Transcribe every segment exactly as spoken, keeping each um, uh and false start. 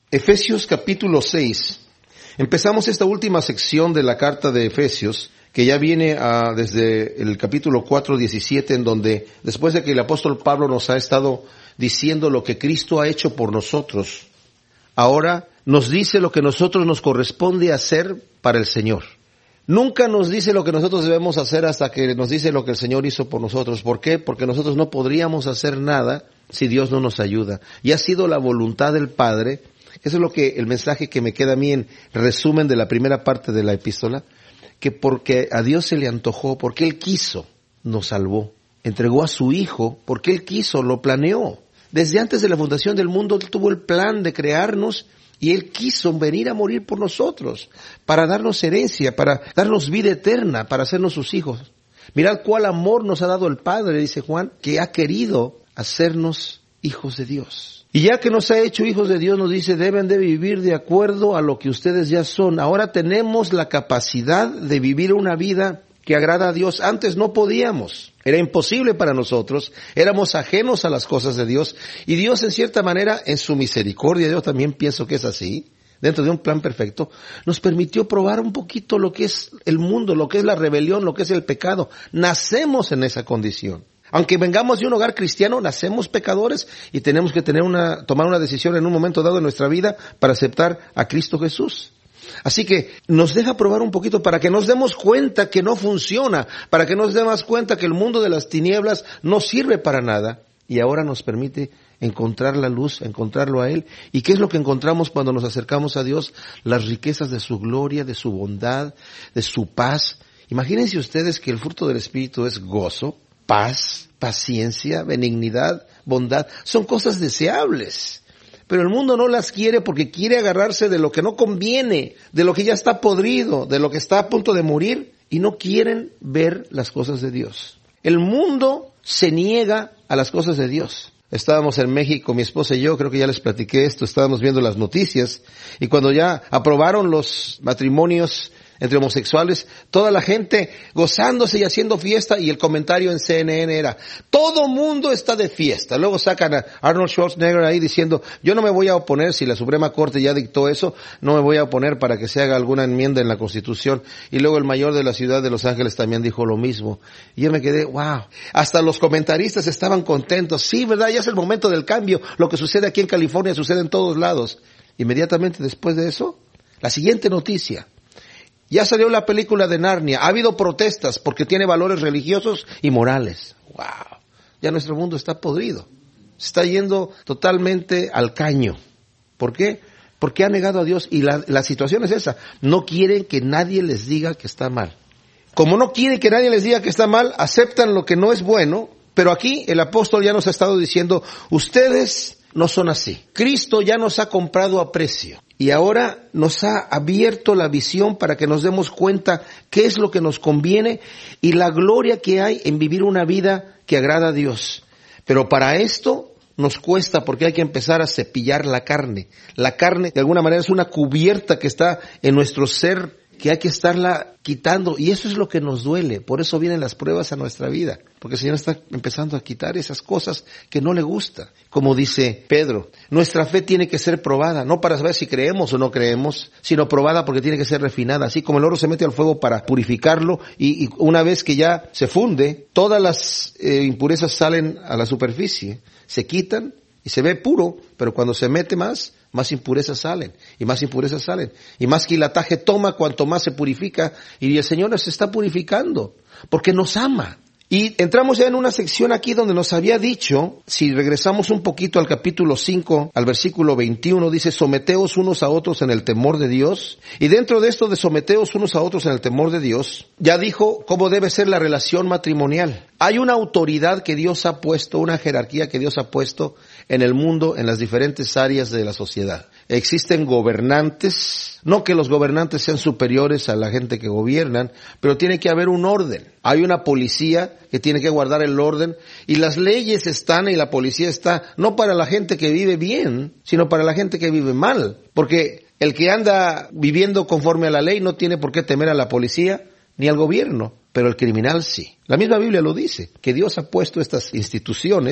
Efesios capítulo seis. Empezamos esta última sección de la carta de Efesios, que ya viene a, desde el capítulo cuatro, diecisiete, en donde, después de que el apóstol Pablo nos ha estado diciendo lo que Cristo ha hecho por nosotros, ahora nos dice lo que nosotros nos corresponde hacer para el Señor. Nunca nos dice lo que nosotros debemos hacer hasta que nos dice lo que el Señor hizo por nosotros. ¿Por qué? Porque nosotros no podríamos hacer nada si Dios no nos ayuda. Y ha sido la voluntad del Padre. Eso es lo que el mensaje que me queda a mí en resumen de la primera parte de la epístola, que porque a Dios se le antojó, porque Él quiso, nos salvó. Entregó a su Hijo, porque Él quiso, lo planeó. Desde antes de la fundación del mundo, Él tuvo el plan de crearnos y Él quiso venir a morir por nosotros, para darnos herencia, para darnos vida eterna, para hacernos sus hijos. Mirad cuál amor nos ha dado el Padre, dice Juan, que ha querido hacernos hijos de Dios. Y ya que nos ha hecho hijos de Dios, nos dice, deben de vivir de acuerdo a lo que ustedes ya son. Ahora tenemos la capacidad de vivir una vida que agrada a Dios. Antes no podíamos. Era imposible para nosotros. Éramos ajenos a las cosas de Dios. Y Dios, en cierta manera, en su misericordia, yo también pienso que es así, dentro de un plan perfecto, nos permitió probar un poquito lo que es el mundo, lo que es la rebelión, lo que es el pecado. Nacemos en esa condición. Aunque vengamos de un hogar cristiano, nacemos pecadores y tenemos que tener una, tomar una decisión en un momento dado de nuestra vida para aceptar a Cristo Jesús. Así que nos deja probar un poquito para que nos demos cuenta que no funciona, para que nos demos cuenta que el mundo de las tinieblas no sirve para nada. Y ahora nos permite encontrar la luz, encontrarlo a Él. ¿Y qué es lo que encontramos cuando nos acercamos a Dios? Las riquezas de su gloria, de su bondad, de su paz. Imagínense ustedes que el fruto del Espíritu es gozo, paz, paciencia, benignidad, bondad. Son cosas deseables. Pero el mundo no las quiere porque quiere agarrarse de lo que no conviene, de lo que ya está podrido, de lo que está a punto de morir, y no quieren ver las cosas de Dios. El mundo se niega a las cosas de Dios. Estábamos en México, mi esposa y yo, creo que ya les platiqué esto, estábamos viendo las noticias, y cuando ya aprobaron los matrimonios entre homosexuales, toda la gente gozándose y haciendo fiesta, y el comentario en C N N era, todo mundo está de fiesta. Luego sacan a Arnold Schwarzenegger ahí diciendo, yo no me voy a oponer, si la Suprema Corte ya dictó eso, no me voy a oponer para que se haga alguna enmienda en la Constitución. Y luego el mayor de la ciudad de Los Ángeles también dijo lo mismo. Y yo me quedé, wow, hasta los comentaristas estaban contentos. Sí, ¿verdad? Ya es el momento del cambio. Lo que sucede aquí en California sucede en todos lados. Inmediatamente después de eso, la siguiente noticia. Ya salió la película de Narnia. Ha habido protestas porque tiene valores religiosos y morales. ¡Wow! Ya nuestro mundo está podrido. Se está yendo totalmente al caño. ¿Por qué? Porque ha negado a Dios. Y la, la situación es esa. No quieren que nadie les diga que está mal. Como no quieren que nadie les diga que está mal, aceptan lo que no es bueno. Pero aquí el apóstol ya nos ha estado diciendo, ustedes no son así. Cristo ya nos ha comprado a precio. Y ahora nos ha abierto la visión para que nos demos cuenta qué es lo que nos conviene y la gloria que hay en vivir una vida que agrada a Dios. Pero para esto nos cuesta porque hay que empezar a cepillar la carne. La carne de alguna manera es una cubierta que está en nuestro ser, que hay que estarla quitando, y eso es lo que nos duele. Por eso vienen las pruebas a nuestra vida, porque el Señor está empezando a quitar esas cosas que no le gustan. Como dice Pedro, nuestra fe tiene que ser probada, no para saber si creemos o no creemos, sino probada porque tiene que ser refinada. Así como el oro se mete al fuego para purificarlo, y, y una vez que ya se funde, todas las eh, impurezas salen a la superficie, se quitan y se ve puro, pero cuando se mete más, más impurezas salen, y más impurezas salen, y más quilataje toma cuanto más se purifica, y el Señor nos está purificando, porque nos ama. Y entramos ya en una sección aquí donde nos había dicho, si regresamos un poquito al capítulo cinco, al versículo veintiuno, dice, someteos unos a otros en el temor de Dios. Y dentro de esto de someteos unos a otros en el temor de Dios, ya dijo cómo debe ser la relación matrimonial. Hay una autoridad que Dios ha puesto, una jerarquía que Dios ha puesto en el mundo, en las diferentes áreas de la sociedad. Existen gobernantes, no que los gobernantes sean superiores a la gente que gobiernan, pero tiene que haber un orden. Hay una policía que tiene que guardar el orden, y las leyes están y la policía está no para la gente que vive bien, sino para la gente que vive mal. Porque el que anda viviendo conforme a la ley no tiene por qué temer a la policía ni al gobierno, pero el criminal sí. La misma Biblia lo dice, que Dios ha puesto estas instituciones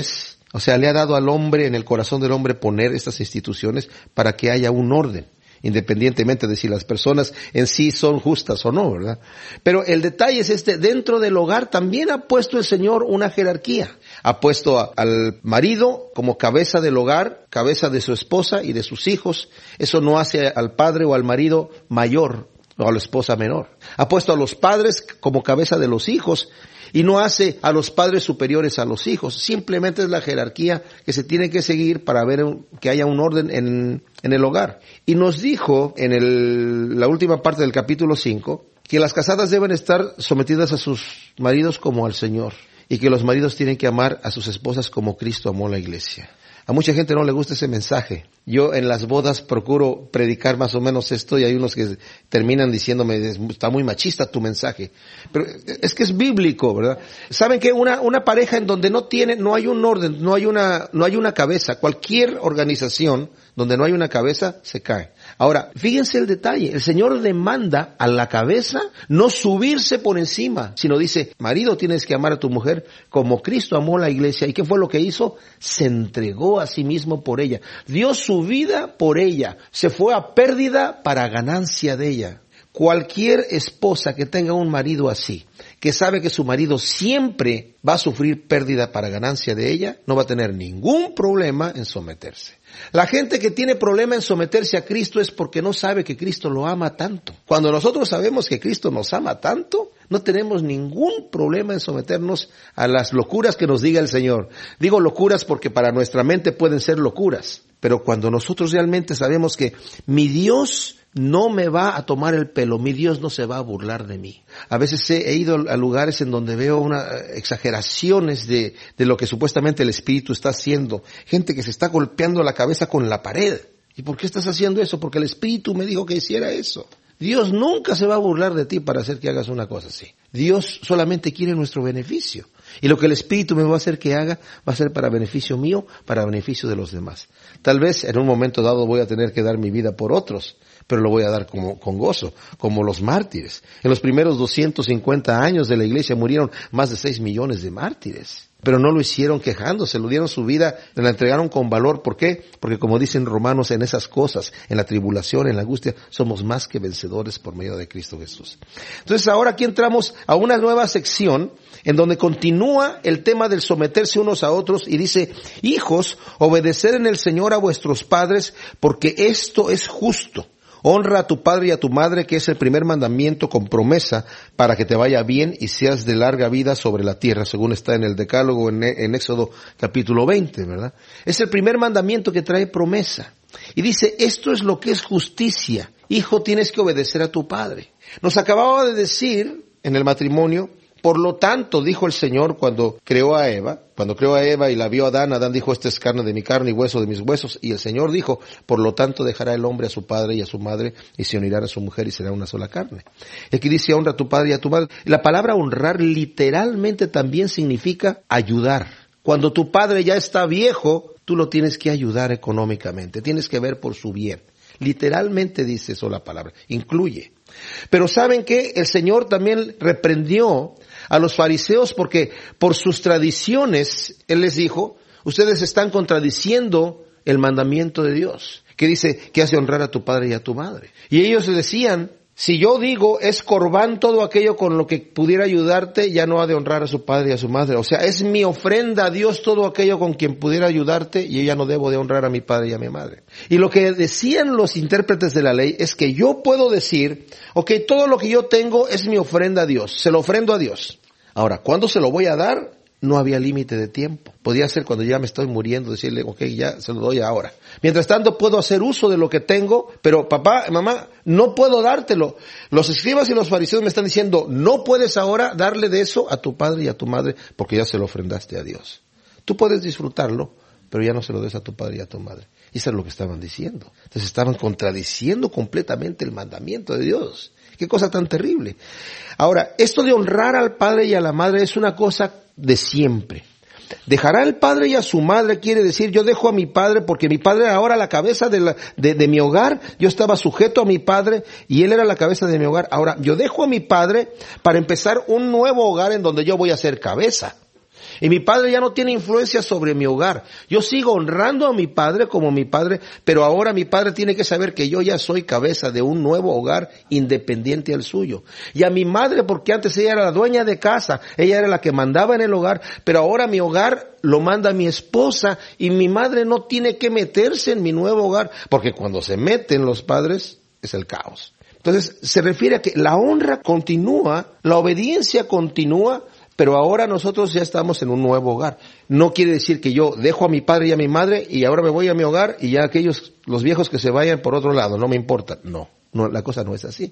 O sea, le ha dado al hombre, en el corazón del hombre, poner estas instituciones para que haya un orden, independientemente de si las personas en sí son justas o no, ¿verdad? Pero el detalle es este: dentro del hogar también ha puesto el Señor una jerarquía. Ha puesto a, al marido como cabeza del hogar, cabeza de su esposa y de sus hijos. Eso no hace al padre o al marido mayor o a la esposa menor. Ha puesto a los padres como cabeza de los hijos y no hace a los padres superiores a los hijos. Simplemente es la jerarquía que se tiene que seguir para ver que haya un orden en, en el hogar. Y nos dijo en el, la última parte del capítulo cinco que las casadas deben estar sometidas a sus maridos como al Señor, y que los maridos tienen que amar a sus esposas como Cristo amó a la iglesia. A mucha gente no le gusta ese mensaje. Yo en las bodas procuro predicar más o menos esto, y hay unos que terminan diciéndome, está muy machista tu mensaje. Pero es que es bíblico, ¿verdad? ¿Saben qué? Una, una pareja en donde no tiene, no hay un orden, no hay una, no hay una cabeza. Cualquier organización donde no hay una cabeza, se cae. Ahora, fíjense el detalle. El Señor demanda a la cabeza no subirse por encima, sino dice, marido, tienes que amar a tu mujer como Cristo amó a la iglesia. ¿Y qué fue lo que hizo? Se entregó a sí mismo por ella. Dio su vida por ella. Se fue a pérdida para ganancia de ella. Cualquier esposa que tenga un marido así, que sabe que su marido siempre va a sufrir pérdida para ganancia de ella, no va a tener ningún problema en someterse. La gente que tiene problema en someterse a Cristo es porque no sabe que Cristo lo ama tanto. Cuando nosotros sabemos que Cristo nos ama tanto, no tenemos ningún problema en someternos a las locuras que nos diga el Señor. Digo locuras porque para nuestra mente pueden ser locuras, pero cuando nosotros realmente sabemos que mi Dios no me va a tomar el pelo, mi Dios no se va a burlar de mí. A veces he, he ido a lugares en donde veo una, exageraciones de, de lo que supuestamente el Espíritu está haciendo. Gente que se está golpeando la cabeza con la pared. ¿Y por qué estás haciendo eso? Porque el Espíritu me dijo que hiciera eso. Dios nunca se va a burlar de ti para hacer que hagas una cosa así. Dios solamente quiere nuestro beneficio. Y lo que el Espíritu me va a hacer que haga va a ser para beneficio mío, para beneficio de los demás. Tal vez en un momento dado voy a tener que dar mi vida por otros, pero lo voy a dar como, con gozo, como los mártires. En los primeros doscientos cincuenta años de la iglesia murieron más de seis millones de mártires. Pero no lo hicieron quejándose, lo dieron su vida, la entregaron con valor. ¿Por qué? Porque como dicen Romanos, en esas cosas, en la tribulación, en la angustia, somos más que vencedores por medio de Cristo Jesús. Entonces ahora aquí entramos a una nueva sección en donde continúa el tema del someterse unos a otros y dice, hijos, obedecer en el Señor a vuestros padres, porque esto es justo. Honra a tu padre y a tu madre, que es el primer mandamiento con promesa para que te vaya bien y seas de larga vida sobre la tierra, según está en el Decálogo en, en Éxodo capítulo veinte, ¿verdad? Es el primer mandamiento que trae promesa. Y dice, esto es lo que es justicia. Hijo, tienes que obedecer a tu padre. Nos acababa de decir en el matrimonio, por lo tanto, dijo el Señor cuando creó a Eva, cuando creó a Eva y la vio a Adán, Adán dijo, esta es carne de mi carne y hueso de mis huesos. Y el Señor dijo, por lo tanto dejará el hombre a su padre y a su madre y se unirá a su mujer y será una sola carne. Aquí dice, honra a tu padre y a tu madre. La palabra honrar literalmente también significa ayudar. Cuando tu padre ya está viejo, tú lo tienes que ayudar económicamente, tienes que ver por su bien. Literalmente dice eso la palabra, incluye. Pero ¿saben qué? El Señor también reprendió a los fariseos porque por sus tradiciones, Él les dijo, ustedes están contradiciendo el mandamiento de Dios, que dice que hace honrar a tu padre y a tu madre. Y ellos le decían, si yo digo es corbán todo aquello con lo que pudiera ayudarte, ya no ha de honrar a su padre y a su madre. O sea, es mi ofrenda a Dios todo aquello con quien pudiera ayudarte y yo ya no debo de honrar a mi padre y a mi madre. Y lo que decían los intérpretes de la ley es que yo puedo decir, ok, todo lo que yo tengo es mi ofrenda a Dios, se lo ofrendo a Dios. Ahora, ¿cuándo se lo voy a dar? No había límite de tiempo. Podía ser cuando ya me estoy muriendo, decirle, ok, ya se lo doy ahora. Mientras tanto, puedo hacer uso de lo que tengo, pero papá, mamá, no puedo dártelo. Los escribas y los fariseos me están diciendo, no puedes ahora darle de eso a tu padre y a tu madre, porque ya se lo ofrendaste a Dios. Tú puedes disfrutarlo, pero ya no se lo des a tu padre y a tu madre. Y eso es lo que estaban diciendo. Entonces estaban contradiciendo completamente el mandamiento de Dios. Qué cosa tan terrible. Ahora, esto de honrar al padre y a la madre es una cosa de siempre. Dejará el padre y a su madre quiere decir, yo dejo a mi padre porque mi padre era ahora la cabeza de, la, de, de mi hogar. Yo estaba sujeto a mi padre y él era la cabeza de mi hogar. Ahora, yo dejo a mi padre para empezar un nuevo hogar en donde yo voy a ser cabeza. Y mi padre ya no tiene influencia sobre mi hogar. Yo sigo honrando a mi padre como mi padre, pero ahora mi padre tiene que saber que yo ya soy cabeza de un nuevo hogar independiente al suyo. Y a mi madre, porque antes ella era la dueña de casa, ella era la que mandaba en el hogar, pero ahora mi hogar lo manda mi esposa y mi madre no tiene que meterse en mi nuevo hogar, porque cuando se meten los padres es el caos. Entonces se refiere a que la honra continúa, la obediencia continúa, pero ahora nosotros ya estamos en un nuevo hogar. No quiere decir que yo dejo a mi padre y a mi madre y ahora me voy a mi hogar y ya aquellos, los viejos que se vayan por otro lado, no me importa. No, no, la cosa no es así.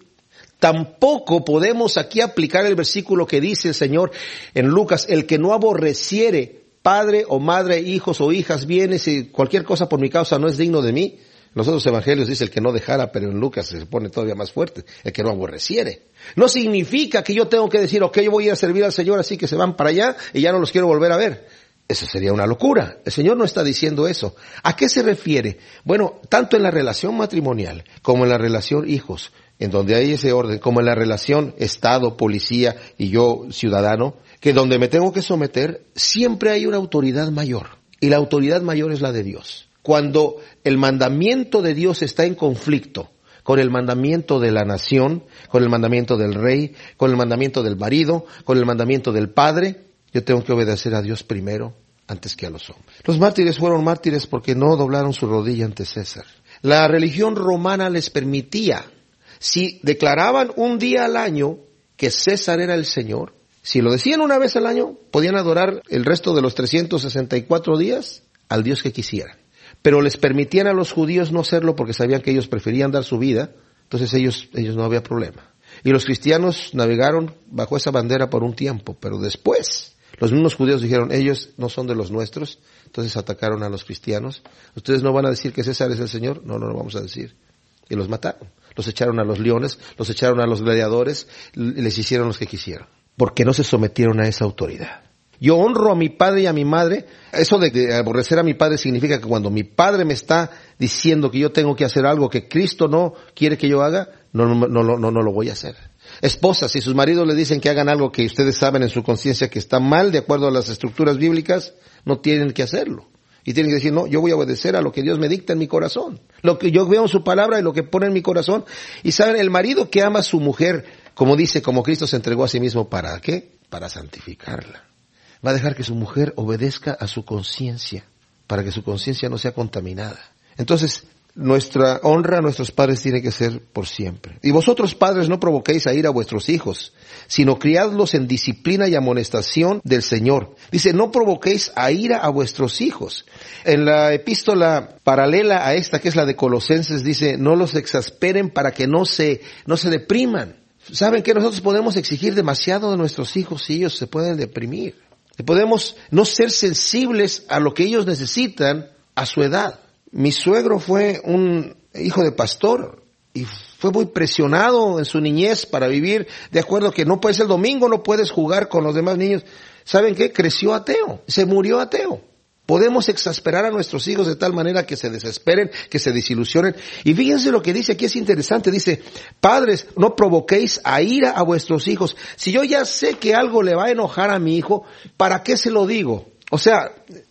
Tampoco podemos aquí aplicar el versículo que dice el Señor en Lucas, el que no aborreciere padre o madre, hijos o hijas, bienes y cualquier cosa por mi causa no es digno de mí. Los otros evangelios dice el que no dejara, pero en Lucas se pone todavía más fuerte, el que no aborreciere. No significa que yo tengo que decir, ok, yo voy a ir a servir al Señor, así que se van para allá y ya no los quiero volver a ver. Eso sería una locura. El Señor no está diciendo eso. ¿A qué se refiere? Bueno, tanto en la relación matrimonial como en la relación hijos, en donde hay ese orden, como en la relación Estado, policía y yo ciudadano, que donde me tengo que someter, siempre hay una autoridad mayor. Y la autoridad mayor es la de Dios. Cuando el mandamiento de Dios está en conflicto con el mandamiento de la nación, con el mandamiento del rey, con el mandamiento del marido, con el mandamiento del padre, yo tengo que obedecer a Dios primero antes que a los hombres. Los mártires fueron mártires porque no doblaron su rodilla ante César. La religión romana les permitía, si declaraban un día al año que César era el Señor, si lo decían una vez al año, podían adorar el resto de los trescientos sesenta y cuatro días al Dios que quisieran. Pero les permitían a los judíos no hacerlo porque sabían que ellos preferían dar su vida, entonces ellos, ellos no había problema. Y los cristianos navegaron bajo esa bandera por un tiempo, pero después los mismos judíos dijeron, ellos no son de los nuestros, entonces atacaron a los cristianos. ¿Ustedes no van a decir que César es el Señor? No, no lo vamos a decir. Y los mataron. Los echaron a los leones, los echaron a los gladiadores, les hicieron los que quisieron, porque no se sometieron a esa autoridad. Yo honro a mi padre y a mi madre. Eso de, de aborrecer a mi padre significa que cuando mi padre me está diciendo que yo tengo que hacer algo que Cristo no quiere que yo haga, no, no, no, no, no lo voy a hacer. Esposas, si sus maridos le dicen que hagan algo que ustedes saben en su conciencia que está mal de acuerdo a las estructuras bíblicas, no tienen que hacerlo. Y tienen que decir, no, yo voy a obedecer a lo que Dios me dicta en mi corazón. Lo que yo veo en su palabra y lo que pone en mi corazón. Y saben, el marido que ama a su mujer, como dice, como Cristo se entregó a sí mismo, ¿para qué? Para santificarla. Va a dejar que su mujer obedezca a su conciencia, para que su conciencia no sea contaminada. Entonces, nuestra honra a nuestros padres tiene que ser por siempre. Y vosotros, padres, no provoquéis a ira a vuestros hijos, sino criadlos en disciplina y amonestación del Señor. Dice, no provoquéis a ira a vuestros hijos. En la epístola paralela a esta, que es la de Colosenses, dice, no los exasperen para que no se, no se depriman. ¿Saben que nosotros podemos exigir demasiado de nuestros hijos y ellos se pueden deprimir? Podemos no ser sensibles a lo que ellos necesitan a su edad. Mi suegro fue un hijo de pastor y fue muy presionado en su niñez para vivir de acuerdo que no puedes el domingo, no puedes jugar con los demás niños. ¿Saben qué? Creció ateo, se murió ateo. Podemos exasperar a nuestros hijos de tal manera que se desesperen, que se desilusionen. Y fíjense lo que dice aquí, es interesante. Dice, padres, no provoquéis a ira a vuestros hijos. Si yo ya sé que algo le va a enojar a mi hijo, ¿para qué se lo digo? O sea,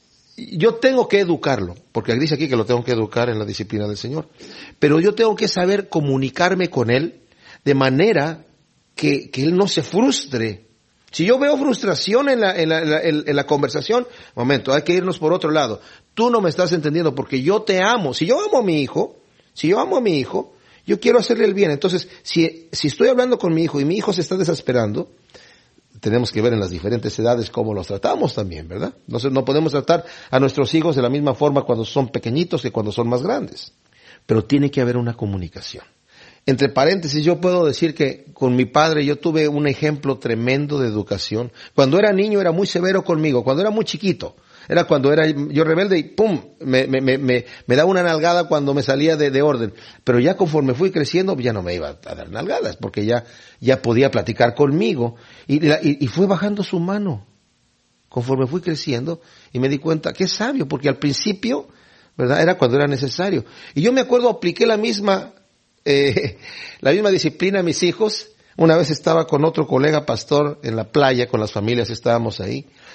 yo tengo que educarlo, porque dice aquí que lo tengo que educar en la disciplina del Señor. Pero yo tengo que saber comunicarme con él de manera que, que él no se frustre. Si yo veo frustración en la, en, la, en, la, en la conversación, momento, hay que irnos por otro lado. Tú no me estás entendiendo porque yo te amo. Si yo amo a mi hijo, si yo amo a mi hijo, yo quiero hacerle el bien. Entonces, si, si estoy hablando con mi hijo y mi hijo se está desesperando, tenemos que ver en las diferentes edades cómo los tratamos también, ¿verdad? Entonces, no podemos tratar a nuestros hijos de la misma forma cuando son pequeñitos que cuando son más grandes. Pero tiene que haber una comunicación. Entre paréntesis, yo puedo decir que con mi padre yo tuve un ejemplo tremendo de educación. Cuando era niño era muy severo conmigo, cuando era muy chiquito. Era cuando era yo rebelde y pum, me, me, me, me, me daba una nalgada cuando me salía de, de orden. Pero ya conforme fui creciendo, ya no me iba a dar nalgadas, porque ya, ya podía platicar conmigo. Y, y, y fue bajando su mano conforme fui creciendo y me di cuenta que es sabio, porque al principio, ¿verdad? Era cuando era necesario. Y yo me acuerdo, apliqué la misma... Eh, la misma disciplina a mis hijos. Una vez estaba con otro colega pastor en la playa, con las familias estábamos ahí,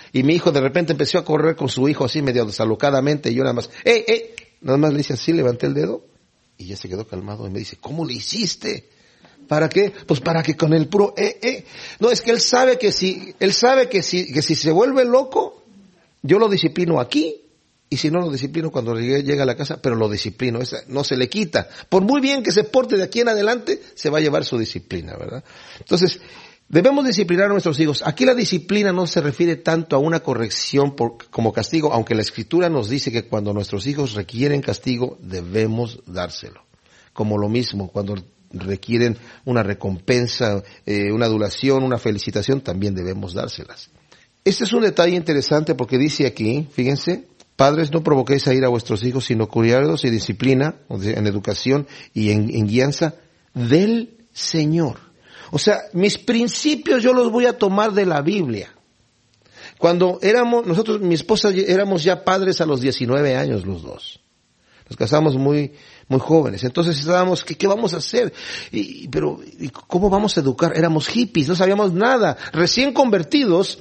Y mi hijo de repente empezó a correr con su hijo así medio desalocadamente y yo nada más, ¡eh, eh! Nada más le hice así, levanté el dedo y ya se quedó calmado y me dice, ¿cómo le hiciste? ¿Para qué? Pues para que con el puro, eh, eh. No, es que él sabe que si, él sabe que si, que si se vuelve loco, yo lo disciplino aquí. Y si no lo disciplino cuando llegue, llega a la casa, pero lo disciplino, esa no se le quita. Por muy bien que se porte de aquí en adelante, se va a llevar su disciplina, ¿verdad? Entonces, debemos disciplinar a nuestros hijos. Aquí la disciplina no se refiere tanto a una corrección por, como castigo, aunque la Escritura nos dice que cuando nuestros hijos requieren castigo, debemos dárselo. Como lo mismo, cuando requieren una recompensa, eh, una adulación, una felicitación, también debemos dárselas. Este es un detalle interesante porque dice aquí, fíjense, padres, no provoquéis a ir a vuestros hijos, sino criadlos y disciplina, en educación y en, en guianza del Señor. O sea, mis principios yo los voy a tomar de la Biblia. Cuando éramos, nosotros, mi esposa, éramos ya padres a los diecinueve años los dos. Nos casamos muy, muy jóvenes. Entonces estábamos, ¿qué, qué vamos a hacer? Y, pero, ¿y cómo vamos a educar? Éramos hippies, no sabíamos nada, recién convertidos.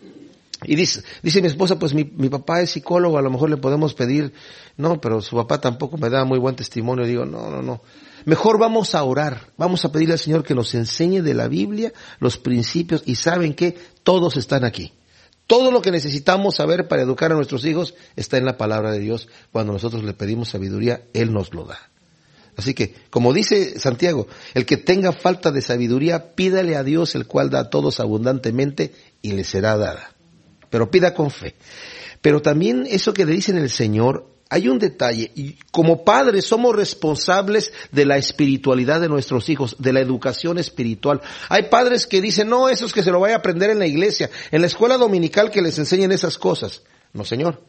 Y dice, dice mi esposa, pues mi, mi papá es psicólogo, a lo mejor le podemos pedir, no, pero su papá tampoco me da muy buen testimonio. Digo, no, no, no. Mejor vamos a orar, vamos a pedirle al Señor que nos enseñe de la Biblia los principios y ¿saben qué? Todos están aquí. Todo lo que necesitamos saber para educar a nuestros hijos está en la palabra de Dios. Cuando nosotros le pedimos sabiduría, Él nos lo da. Así que, como dice Santiago, el que tenga falta de sabiduría, pídale a Dios, el cual da a todos abundantemente y le será dada. Pero pida con fe. Pero también eso que le dicen el Señor, hay un detalle, y como padres somos responsables de la espiritualidad de nuestros hijos, de la educación espiritual. Hay padres que dicen, no, eso es que se lo vaya a aprender en la iglesia, en la escuela dominical que les enseñen esas cosas. No, Señor.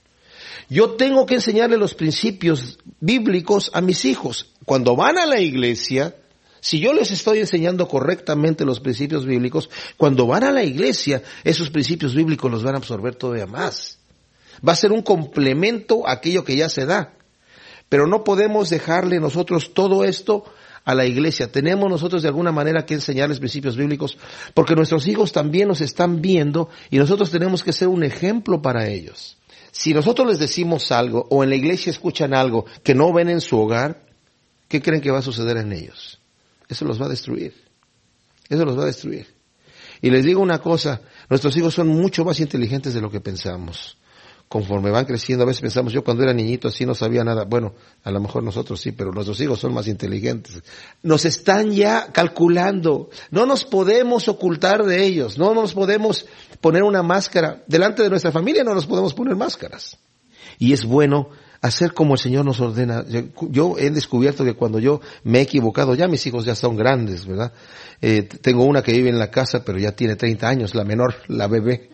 Yo tengo que enseñarle los principios bíblicos a mis hijos. Cuando van a la iglesia, si yo les estoy enseñando correctamente los principios bíblicos, cuando van a la iglesia, esos principios bíblicos los van a absorber todavía más. Va a ser un complemento a aquello que ya se da. Pero no podemos dejarle nosotros todo esto a la iglesia. Tenemos nosotros de alguna manera que enseñarles principios bíblicos, porque nuestros hijos también nos están viendo y nosotros tenemos que ser un ejemplo para ellos. Si nosotros les decimos algo o en la iglesia escuchan algo que no ven en su hogar, ¿qué creen que va a suceder en ellos? Eso los va a destruir. Eso los va a destruir. Y les digo una cosa, nuestros hijos son mucho más inteligentes de lo que pensamos. Conforme van creciendo, a veces pensamos, yo cuando era niñito así no sabía nada. Bueno, a lo mejor nosotros sí, pero nuestros hijos son más inteligentes. Nos están ya calculando. No nos podemos ocultar de ellos. No nos podemos poner una máscara. Delante de nuestra familia no nos podemos poner máscaras. Y es bueno hacer como el Señor nos ordena. Yo he descubierto que cuando yo me he equivocado, ya mis hijos ya son grandes, ¿verdad? Eh, tengo una que vive en la casa, pero ya tiene treinta años, la menor, la bebé.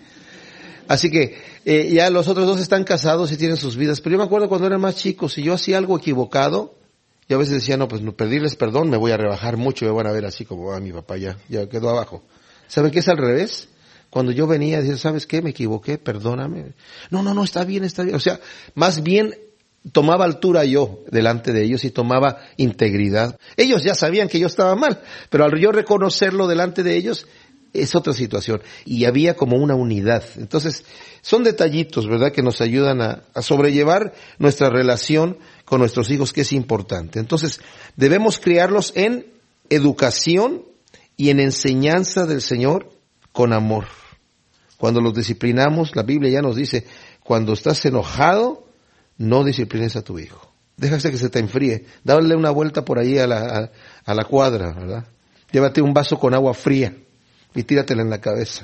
Así que eh, ya los otros dos están casados y tienen sus vidas. Pero yo me acuerdo cuando eran más chicos, si yo hacía algo equivocado, yo a veces decía, no, pues no, pedirles perdón, me voy a rebajar mucho, me van a ver así como, ah, mi papá ya, ya quedó abajo. ¿Saben qué es al revés? Cuando yo venía a decir, ¿sabes qué? Me equivoqué, perdóname. No, no, no, está bien, está bien. O sea, más bien tomaba altura yo delante de ellos y tomaba integridad. Ellos ya sabían que yo estaba mal, pero al yo reconocerlo delante de ellos, es otra situación. Y había como una unidad. Entonces, son detallitos, ¿verdad?, que nos ayudan a, a sobrellevar nuestra relación con nuestros hijos, que es importante. Entonces, debemos criarlos en educación y en enseñanza del Señor con amor. Cuando los disciplinamos, la Biblia ya nos dice, cuando estás enojado, no disciplines a tu hijo. Déjase que se te enfríe. Dale una vuelta por ahí a la, a, a la cuadra, ¿verdad? Llévate un vaso con agua fría y tíratela en la cabeza.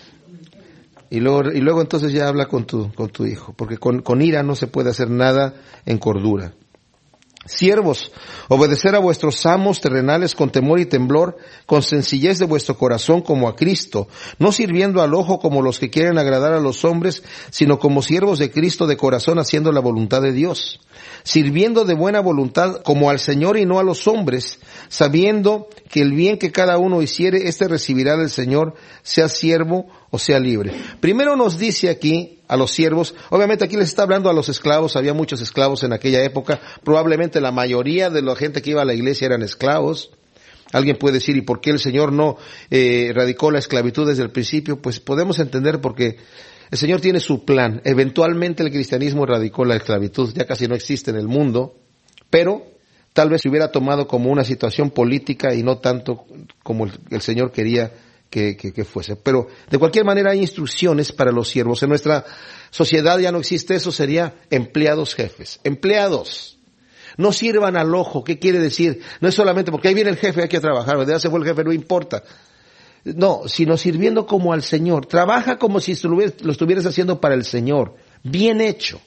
Y luego, y luego entonces ya habla con tu, con tu hijo, porque con, con ira no se puede hacer nada en cordura. Siervos, obedecer a vuestros amos terrenales con temor y temblor, con sencillez de vuestro corazón como a Cristo, no sirviendo al ojo como los que quieren agradar a los hombres, sino como siervos de Cristo de corazón, haciendo la voluntad de Dios, sirviendo de buena voluntad como al Señor y no a los hombres, sabiendo que el bien que cada uno hiciere, éste recibirá del Señor, sea siervo o sea libre. Primero nos dice aquí a los siervos, obviamente aquí les está hablando a los esclavos, había muchos esclavos en aquella época, probablemente la mayoría de la gente que iba a la iglesia eran esclavos. Alguien puede decir, ¿y por qué el Señor no eh, radicó la esclavitud desde el principio? Pues podemos entender porque El Señor tiene su plan. Eventualmente el cristianismo erradicó la esclavitud, ya casi no existe en el mundo, pero tal vez se hubiera tomado como una situación política y no tanto como el, el Señor quería que, que, que fuese. Pero de cualquier manera hay instrucciones para los siervos. En nuestra sociedad ya no existe eso, sería empleados jefes. Empleados. No sirvan al ojo. ¿Qué quiere decir? No es solamente porque ahí viene el jefe, hay que trabajar, ¿verdad? Se fue el jefe, no importa. No, sino sirviendo como al Señor. Trabaja como si lo estuvieras haciendo para el Señor. Bien hecho.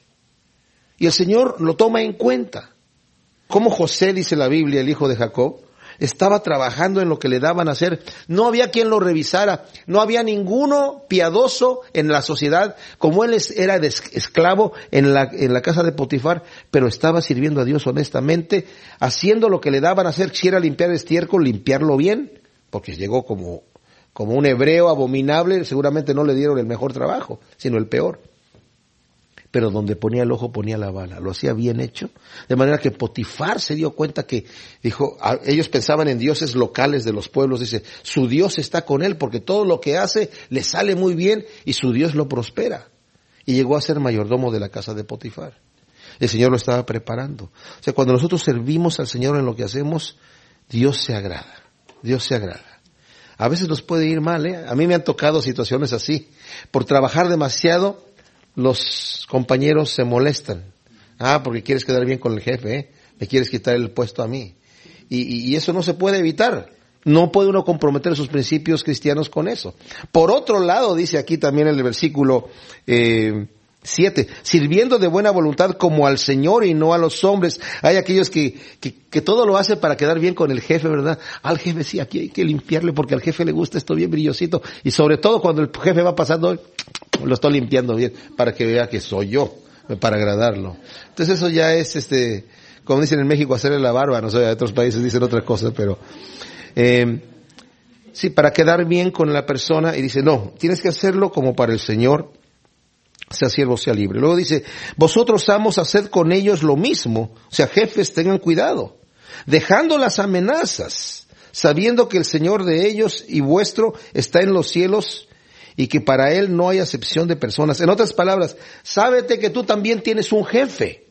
Y el Señor lo toma en cuenta. Como José, dice la Biblia, el hijo de Jacob, estaba trabajando en lo que le daban a hacer. No había quien lo revisara. No había ninguno piadoso en la sociedad. Como él era de esclavo en la, en la casa de Potifar, pero estaba sirviendo a Dios honestamente, haciendo lo que le daban a hacer. Si era limpiar estiércol, limpiarlo bien, porque llegó como, como un hebreo abominable. Seguramente no le dieron el mejor trabajo, sino el peor. Pero donde ponía el ojo ponía la bala, lo hacía bien hecho, de manera que Potifar se dio cuenta que, dijo, ellos pensaban en dioses locales de los pueblos, dice, su Dios está con él porque todo lo que hace le sale muy bien y su Dios lo prospera. Y llegó a ser mayordomo de la casa de Potifar. El Señor lo estaba preparando. O sea, cuando nosotros servimos al Señor en lo que hacemos, Dios se agrada, Dios se agrada. A veces nos puede ir mal, ¿eh? A mí me han tocado situaciones así, por trabajar demasiado. Los compañeros se molestan. Ah, porque quieres quedar bien con el jefe, ¿eh? Me quieres quitar el puesto a mí. Y, y, y eso no se puede evitar. No puede uno comprometer sus principios cristianos con eso. Por otro lado, dice aquí también en el versículo eh, siete, sirviendo de buena voluntad como al Señor y no a los hombres. Hay aquellos que, que, que todo lo hace para quedar bien con el jefe, ¿verdad? Al jefe sí, aquí hay que limpiarle porque al jefe le gusta esto bien brillosito. Y sobre todo cuando el jefe va pasando, lo estoy limpiando bien para que vea que soy yo, para agradarlo. Entonces eso ya es, este, como dicen en México, hacerle la barba. No sé, en otros países dicen otra cosa, pero eh, sí, para quedar bien con la persona. Y dice, no, tienes que hacerlo como para el Señor, sea siervo, sea libre. Luego dice, vosotros amos, haced con ellos lo mismo. O sea, jefes, tengan cuidado, dejando las amenazas, sabiendo que el Señor de ellos y vuestro está en los cielos, y que para él no hay acepción de personas. En otras palabras, sábete que tú también tienes un jefe.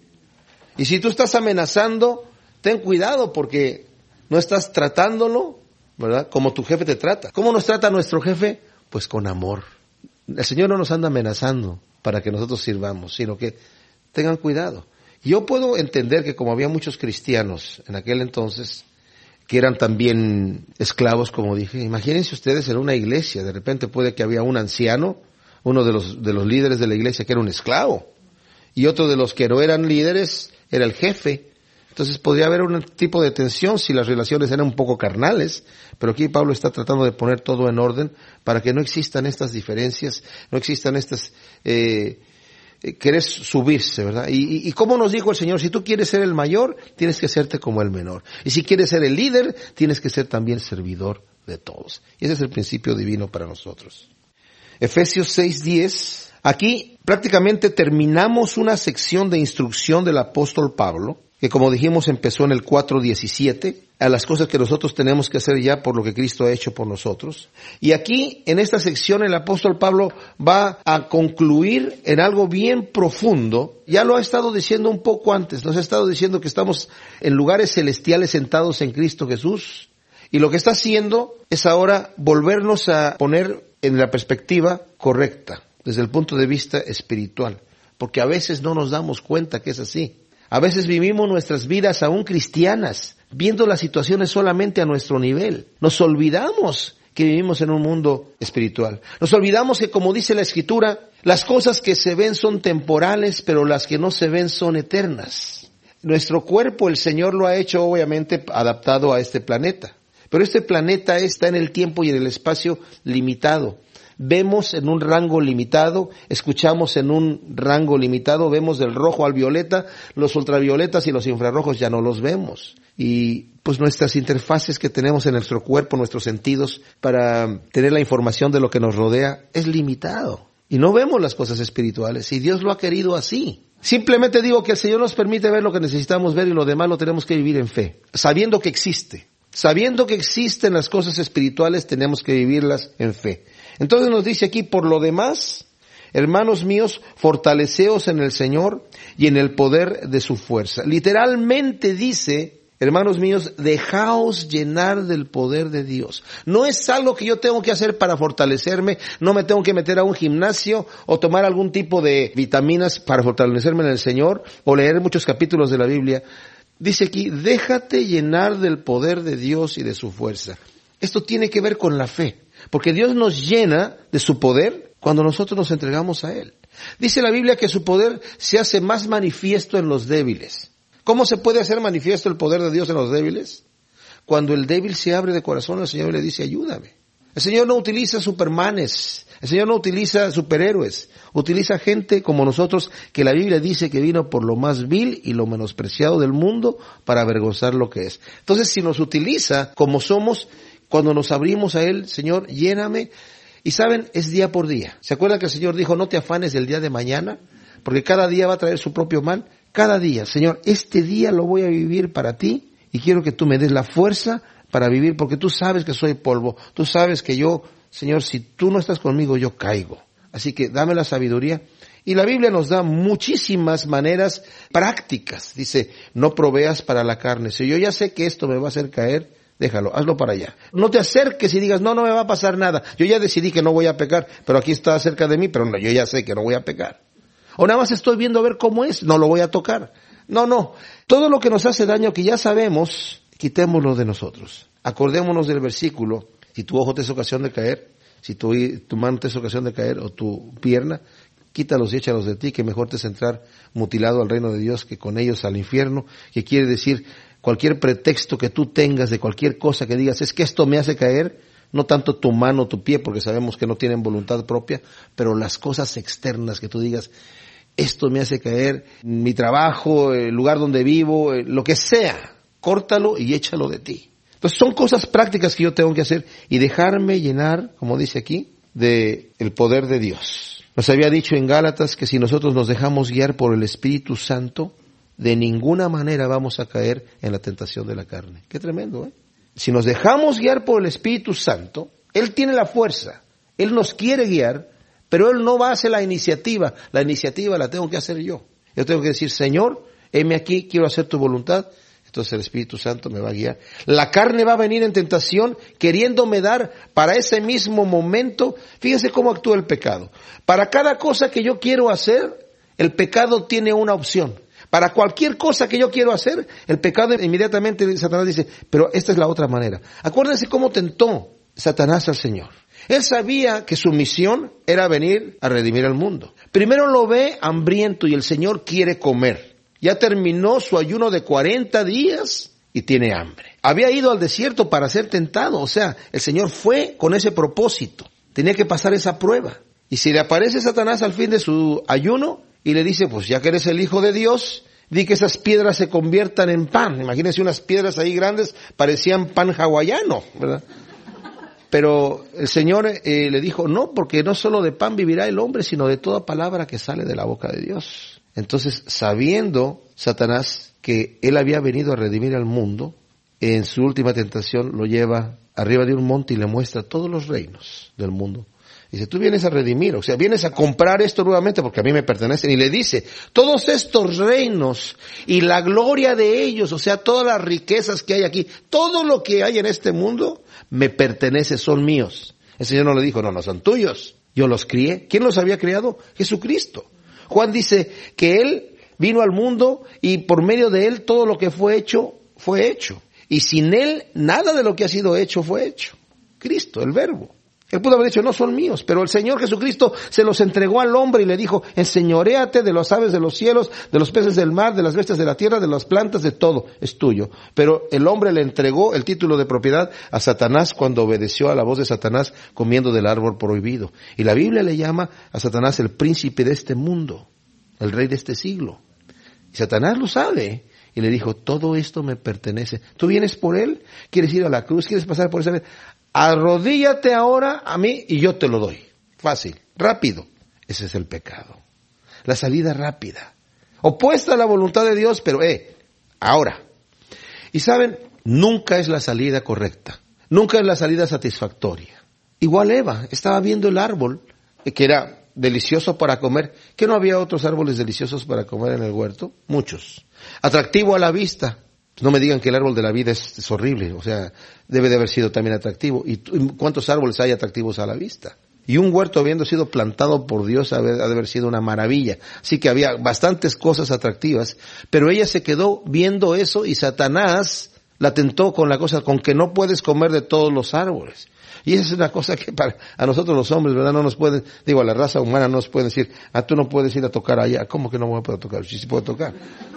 Y si tú estás amenazando, ten cuidado porque no estás tratándolo, ¿verdad?, como tu jefe te trata. ¿Cómo nos trata nuestro jefe? Pues con amor. El Señor no nos anda amenazando para que nosotros sirvamos, sino que tengan cuidado. Yo puedo entender que como había muchos cristianos en aquel entonces, que eran también esclavos, como dije. Imagínense ustedes en una iglesia, de repente puede que había un anciano, uno de los, de los líderes de la iglesia que era un esclavo, y otro de los que no eran líderes era el jefe. Entonces podría haber un tipo de tensión si las relaciones eran un poco carnales, pero aquí Pablo está tratando de poner todo en orden para que no existan estas diferencias, no existan estas, eh, querés subirse, ¿verdad? Y, y, y como nos dijo el Señor, si tú quieres ser el mayor, tienes que hacerte como el menor. Y si quieres ser el líder, tienes que ser también servidor de todos. Y ese es el principio divino para nosotros. Efesios seis diez. Aquí prácticamente terminamos una sección de instrucción del apóstol Pablo, que como dijimos empezó en el cuatro diecisiete, a las cosas que nosotros tenemos que hacer ya por lo que Cristo ha hecho por nosotros. Y aquí, en esta sección, el apóstol Pablo va a concluir en algo bien profundo. Ya lo ha estado diciendo un poco antes, nos ha estado diciendo que estamos en lugares celestiales sentados en Cristo Jesús. Y lo que está haciendo es ahora volvernos a poner en la perspectiva correcta, desde el punto de vista espiritual. Porque a veces no nos damos cuenta que es así. A veces vivimos nuestras vidas aún cristianas, viendo las situaciones solamente a nuestro nivel. Nos olvidamos que vivimos en un mundo espiritual. Nos olvidamos que, como dice la Escritura, las cosas que se ven son temporales, pero las que no se ven son eternas. Nuestro cuerpo, el Señor lo ha hecho obviamente adaptado a este planeta. Pero este planeta está en el tiempo y en el espacio limitado. Vemos en un rango limitado, escuchamos en un rango limitado, vemos del rojo al violeta, los ultravioletas y los infrarrojos ya no los vemos. Y pues nuestras interfaces que tenemos en nuestro cuerpo, nuestros sentidos, para tener la información de lo que nos rodea, es limitado. Y no vemos las cosas espirituales, y Dios lo ha querido así. Simplemente digo que el Señor nos permite ver lo que necesitamos ver y lo demás lo tenemos que vivir en fe, sabiendo que existe. Sabiendo que existen las cosas espirituales, tenemos que vivirlas en fe. Entonces nos dice aquí, por lo demás, hermanos míos, fortaleceos en el Señor y en el poder de su fuerza. Literalmente dice, hermanos míos, dejaos llenar del poder de Dios. No es algo que yo tengo que hacer para fortalecerme, no me tengo que meter a un gimnasio o tomar algún tipo de vitaminas para fortalecerme en el Señor o leer muchos capítulos de la Biblia. Dice aquí, déjate llenar del poder de Dios y de su fuerza. Esto tiene que ver con la fe, porque Dios nos llena de su poder cuando nosotros nos entregamos a Él. Dice la Biblia que su poder se hace más manifiesto en los débiles. ¿Cómo se puede hacer manifiesto el poder de Dios en los débiles? Cuando el débil se abre de corazón al Señor y le dice, ayúdame. El Señor no utiliza supermanes, el Señor no utiliza superhéroes, utiliza gente como nosotros que la Biblia dice que vino por lo más vil y lo menospreciado del mundo para avergonzar lo que es. Entonces, si nos utiliza como somos, cuando nos abrimos a Él, Señor, lléname. Y saben, es día por día. ¿Se acuerdan que el Señor dijo, no te afanes del día de mañana? Porque cada día va a traer su propio mal. Cada día, Señor, este día lo voy a vivir para ti y quiero que tú me des la fuerza para vivir, porque tú sabes que soy polvo. Tú sabes que yo, Señor, si tú no estás conmigo, yo caigo. Así que dame la sabiduría. Y la Biblia nos da muchísimas maneras prácticas. Dice, no proveas para la carne. Si yo ya sé que esto me va a hacer caer, déjalo, hazlo para allá. No te acerques y digas, no, no me va a pasar nada. Yo ya decidí que no voy a pecar, pero aquí está cerca de mí, pero no, yo ya sé que no voy a pecar. O nada más estoy viendo a ver cómo es, no lo voy a tocar. No, no. Todo lo que nos hace daño, que ya sabemos, quitémoslo de nosotros. Acordémonos del versículo, si tu ojo te es ocasión de caer, si tu, tu mano te es ocasión de caer, o tu pierna, quítalos y échalos de ti, que mejor te es entrar mutilado al reino de Dios que con ellos al infierno, que quiere decir, cualquier pretexto que tú tengas de cualquier cosa que digas, es que esto me hace caer, no tanto tu mano o tu pie, porque sabemos que no tienen voluntad propia, pero las cosas externas que tú digas, esto me hace caer, mi trabajo, el lugar donde vivo, lo que sea, córtalo y échalo de ti. Entonces son cosas prácticas que yo tengo que hacer y dejarme llenar, como dice aquí, de el poder de Dios. Nos había dicho en Gálatas que si nosotros nos dejamos guiar por el Espíritu Santo, de ninguna manera vamos a caer en la tentación de la carne. Qué tremendo, ¿eh? Si nos dejamos guiar por el Espíritu Santo, Él tiene la fuerza, Él nos quiere guiar, pero Él no va a hacer la iniciativa. La iniciativa la tengo que hacer yo. Yo tengo que decir, Señor, heme aquí, quiero hacer tu voluntad. Entonces el Espíritu Santo me va a guiar. La carne va a venir en tentación, queriéndome dar para ese mismo momento. Fíjense cómo actúa el pecado. Para cada cosa que yo quiero hacer, el pecado tiene una opción. Para cualquier cosa que yo quiero hacer, el pecado inmediatamente Satanás dice, pero esta es la otra manera. Acuérdense cómo tentó Satanás al Señor. Él sabía que su misión era venir a redimir al mundo. Primero lo ve hambriento y el Señor quiere comer. Ya terminó su ayuno de cuarenta días y tiene hambre. Había ido al desierto para ser tentado, o sea, el Señor fue con ese propósito. Tenía que pasar esa prueba. Y si le aparece Satanás al fin de su ayuno y le dice, pues ya que eres el Hijo de Dios, di que esas piedras se conviertan en pan. Imagínense unas piedras ahí grandes, parecían pan hawaiano, ¿verdad? Pero el Señor eh, le dijo, no, porque no solo de pan vivirá el hombre, sino de toda palabra que sale de la boca de Dios. Entonces, sabiendo Satanás que él había venido a redimir al mundo, en su última tentación lo lleva arriba de un monte y le muestra todos los reinos del mundo. Dice, tú vienes a redimir, o sea, vienes a comprar esto nuevamente porque a mí me pertenecen. Y le dice, todos estos reinos y la gloria de ellos, o sea, todas las riquezas que hay aquí, todo lo que hay en este mundo, me pertenece, son míos. El Señor no le dijo, no, no son tuyos, yo los crié. ¿Quién los había criado? Jesucristo. Juan dice que Él vino al mundo y por medio de Él todo lo que fue hecho, fue hecho. Y sin Él, nada de lo que ha sido hecho fue hecho. Cristo, el Verbo. Él pudo haber dicho, no son míos, pero el Señor Jesucristo se los entregó al hombre y le dijo, enseñoréate de las aves de los cielos, de los peces del mar, de las bestias de la tierra, de las plantas, de todo, es tuyo. Pero el hombre le entregó el título de propiedad a Satanás cuando obedeció a la voz de Satanás comiendo del árbol prohibido. Y la Biblia le llama a Satanás el príncipe de este mundo, el rey de este siglo. Y Satanás lo sabe. Y le dijo, todo esto me pertenece. ¿Tú vienes por él? ¿Quieres ir a la cruz? ¿Quieres pasar por esa vez? Arrodíllate ahora a mí y yo te lo doy. Fácil, rápido. Ese es el pecado. La salida rápida. Opuesta a la voluntad de Dios, pero eh, ahora. Y saben, nunca es la salida correcta. Nunca es la salida satisfactoria. Igual Eva, estaba viendo el árbol, que era delicioso para comer. ¿Qué no había otros árboles deliciosos para comer en el huerto? Muchos. Atractivo a la vista. No me digan que el árbol de la vida es, es horrible, o sea, debe de haber sido también atractivo. ¿Y cuántos árboles hay atractivos a la vista? Y un huerto habiendo sido plantado por Dios ha de haber sido una maravilla. Así que había bastantes cosas atractivas, pero ella se quedó viendo eso y Satanás la tentó con la cosa, con que no puedes comer de todos los árboles. Y esa es una cosa que para a nosotros los hombres, ¿verdad? No nos pueden, digo, a la raza humana no nos pueden decir, ah, tú no puedes ir a tocar allá. ¿Cómo que no voy a poder tocar? Sí, sí puedo tocar.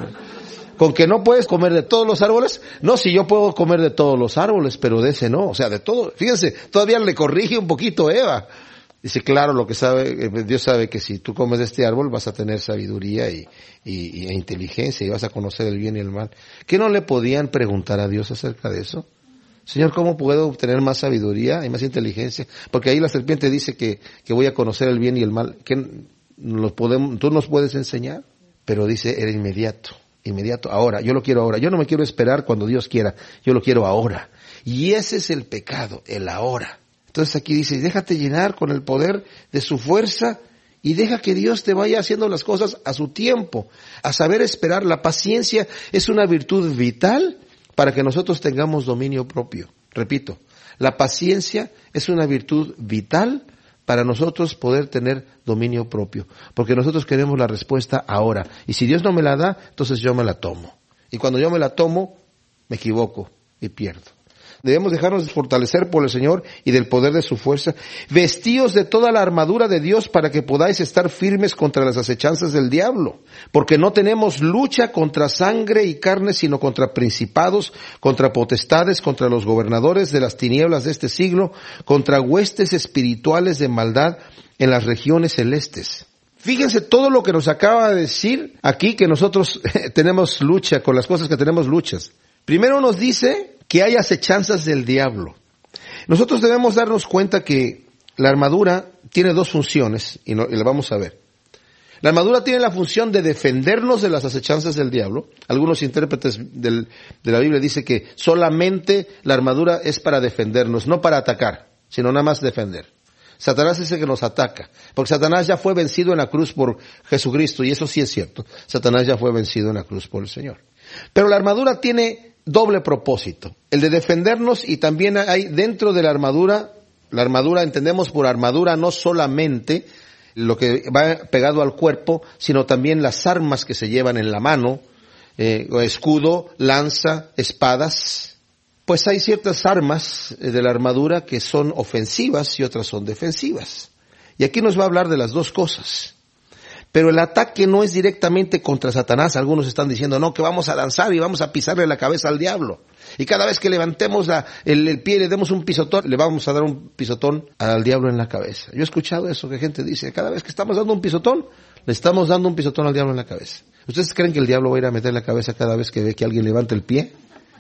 Con que no puedes comer de todos los árboles, no, si yo puedo comer de todos los árboles, pero de ese no, o sea, de todo. Fíjense, todavía le corrige un poquito Eva. Dice, claro, lo que sabe, Dios sabe que si tú comes de este árbol vas a tener sabiduría y, y, y inteligencia y vas a conocer el bien y el mal. ¿Qué no le podían preguntar a Dios acerca de eso? Señor, ¿cómo puedo obtener más sabiduría y más inteligencia? Porque ahí la serpiente dice que, que voy a conocer el bien y el mal. ¿Qué nos podemos, tú nos puedes enseñar? Pero dice, era inmediato. Inmediato, ahora, yo lo quiero ahora, yo no me quiero esperar cuando Dios quiera, yo lo quiero ahora. Y ese es el pecado, el ahora. Entonces aquí dice, déjate llenar con el poder de su fuerza y deja que Dios te vaya haciendo las cosas a su tiempo, a saber esperar. La paciencia es una virtud vital para que nosotros tengamos dominio propio. Repito, la paciencia es una virtud vital para nosotros poder tener dominio propio, porque nosotros queremos la respuesta ahora, y si Dios no me la da, entonces yo me la tomo, y cuando yo me la tomo, me equivoco y pierdo. Debemos dejarnos fortalecer por el Señor y del poder de su fuerza, vestíos de toda la armadura de Dios para que podáis estar firmes contra las acechanzas del diablo, porque no tenemos lucha contra sangre y carne, sino contra principados, contra potestades, contra los gobernadores de las tinieblas de este siglo, contra huestes espirituales de maldad en las regiones celestes. Fíjense todo lo que nos acaba de decir aquí, que nosotros tenemos lucha con las cosas que tenemos luchas. Primero nos dice que hay acechanzas del diablo. Nosotros debemos darnos cuenta que la armadura tiene dos funciones, y, no, y la vamos a ver. La armadura tiene la función de defendernos de las acechanzas del diablo. Algunos intérpretes del, de la Biblia dicen que solamente la armadura es para defendernos, no para atacar, sino nada más defender. Satanás es el que nos ataca, porque Satanás ya fue vencido en la cruz por Jesucristo, y eso sí es cierto. Satanás ya fue vencido en la cruz por el Señor. Pero la armadura tiene doble propósito, el de defendernos, y también hay dentro de la armadura, la armadura entendemos por armadura no solamente lo que va pegado al cuerpo, sino también las armas que se llevan en la mano, eh, escudo, lanza, espadas. Pues hay ciertas armas de la armadura que son ofensivas y otras son defensivas. Y aquí nos va a hablar de las dos cosas. Pero el ataque no es directamente contra Satanás. Algunos están diciendo, no, que vamos a lanzar y vamos a pisarle la cabeza al diablo. Y cada vez que levantemos la, el, el pie y le demos un pisotón, le vamos a dar un pisotón al diablo en la cabeza. Yo he escuchado eso, que gente dice, cada vez que estamos dando un pisotón, le estamos dando un pisotón al diablo en la cabeza. ¿Ustedes creen que el diablo va a ir a meter la cabeza cada vez que ve que alguien levanta el pie?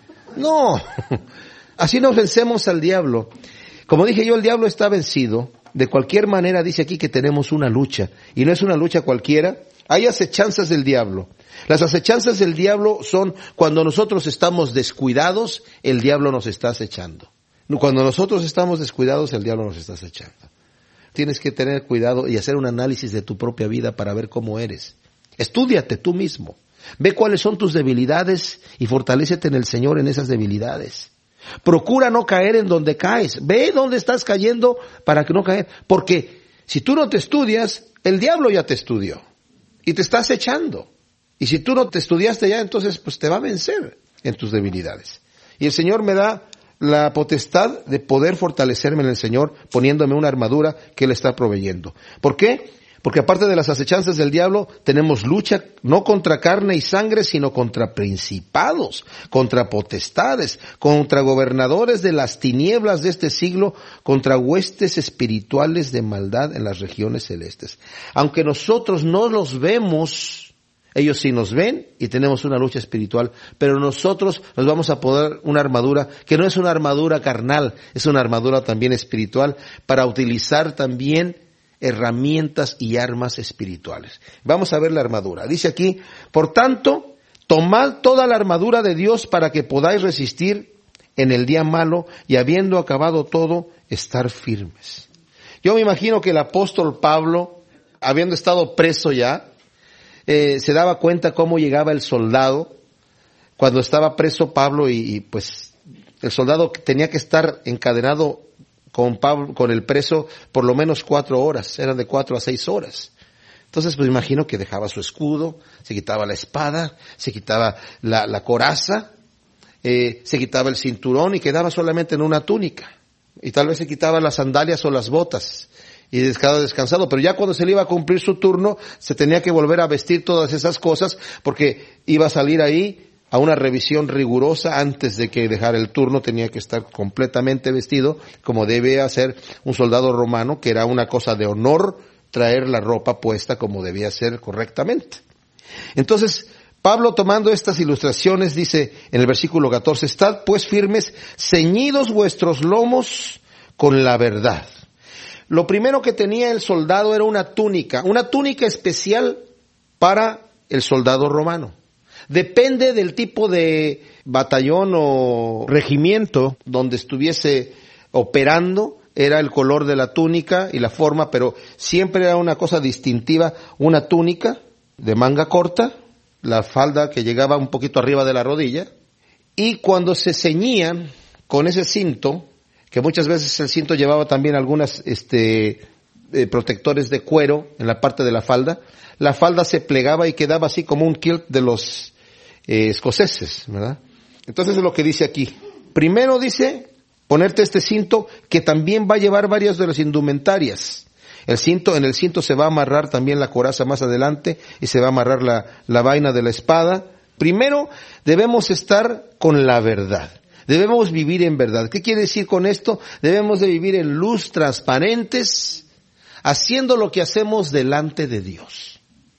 No. Así nos vencemos al diablo. Como dije yo, el diablo está vencido. De cualquier manera dice aquí que tenemos una lucha, y no es una lucha cualquiera. Hay acechanzas del diablo. Las acechanzas del diablo son cuando nosotros estamos descuidados, el diablo nos está acechando. Cuando nosotros estamos descuidados, el diablo nos está acechando. Tienes que tener cuidado y hacer un análisis de tu propia vida para ver cómo eres. Estúdiate tú mismo. Ve cuáles son tus debilidades y fortalécete en el Señor en esas debilidades. Procura no caer en donde caes. Ve dónde estás cayendo para que no caer. Porque si tú no te estudias, el diablo ya te estudió. Y te está acechando. Y si tú no te estudiaste ya, entonces pues te va a vencer en tus debilidades. Y el Señor me da la potestad de poder fortalecerme en el Señor poniéndome una armadura que Él está proveyendo. ¿Por qué? Porque aparte de las acechanzas del diablo, tenemos lucha no contra carne y sangre, sino contra principados, contra potestades, contra gobernadores de las tinieblas de este siglo, contra huestes espirituales de maldad en las regiones celestes. Aunque nosotros no los vemos, ellos sí nos ven y tenemos una lucha espiritual, pero nosotros nos vamos a poner una armadura que no es una armadura carnal, es una armadura también espiritual para utilizar también herramientas y armas espirituales. Vamos a ver la armadura. Dice aquí, por tanto, tomad toda la armadura de Dios para que podáis resistir en el día malo y habiendo acabado todo, estar firmes. Yo me imagino que el apóstol Pablo habiendo estado preso ya, eh, se daba cuenta cómo llegaba el soldado. Cuando estaba preso Pablo y, y pues el soldado tenía que estar encadenado con Pablo, con el preso por lo menos cuatro horas, eran de cuatro a seis horas. Entonces pues imagino que dejaba su escudo, se quitaba la espada, se quitaba la, la coraza, eh, se quitaba el cinturón y quedaba solamente en una túnica. Y tal vez se quitaba las sandalias o las botas y quedaba descansado. Pero ya cuando se le iba a cumplir su turno, se tenía que volver a vestir todas esas cosas porque iba a salir ahí a una revisión rigurosa. Antes de que dejara el turno tenía que estar completamente vestido como debe hacer un soldado romano, que era una cosa de honor traer la ropa puesta como debía ser correctamente. Entonces, Pablo, tomando estas ilustraciones, dice en el versículo catorce, estad pues firmes, ceñidos vuestros lomos con la verdad. Lo primero que tenía el soldado era una túnica, una túnica especial para el soldado romano. Depende del tipo de batallón o regimiento donde estuviese operando, era el color de la túnica y la forma, pero siempre era una cosa distintiva, una túnica de manga corta, la falda que llegaba un poquito arriba de la rodilla, y cuando se ceñían con ese cinto, que muchas veces el cinto llevaba también algunas este eh, protectores de cuero en la parte de la falda, la falda se plegaba y quedaba así como un kilt de los eh, escoceses, ¿verdad? Entonces es lo que dice aquí. Primero dice, ponerte este cinto que también va a llevar varias de las indumentarias. El cinto, en el cinto se va a amarrar también la coraza más adelante y se va a amarrar la, la vaina de la espada. Primero debemos estar con la verdad. Debemos vivir en verdad. ¿Qué quiere decir con esto? Debemos de vivir en luz, transparentes, haciendo lo que hacemos delante de Dios.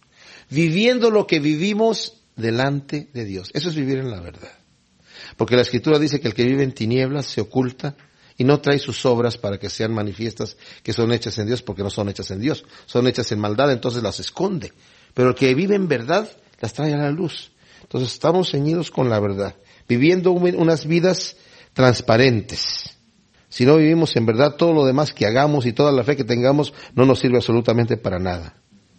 Viviendo lo que vivimos delante de Dios. Eso es vivir en la verdad. Porque la Escritura dice que el que vive en tinieblas se oculta y no trae sus obras para que sean manifiestas que son hechas en Dios, porque no son hechas en Dios, son hechas en maldad, entonces las esconde. Pero el que vive en verdad las trae a la luz. Entonces estamos ceñidos con la verdad, viviendo unas vidas transparentes. Si no vivimos en verdad, todo lo demás que hagamos y toda la fe que tengamos no nos sirve absolutamente para nada.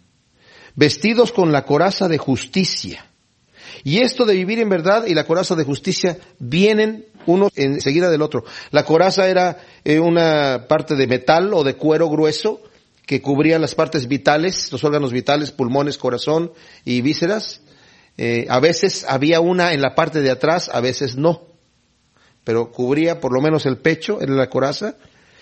Vestidos con la coraza de justicia. Y esto de vivir en verdad y la coraza de justicia vienen uno enseguida del otro. La coraza era eh, una parte de metal o de cuero grueso que cubría las partes vitales, los órganos vitales, pulmones, corazón y vísceras. Eh, a veces había una en la parte de atrás, a veces no. Pero cubría por lo menos el pecho, era la coraza.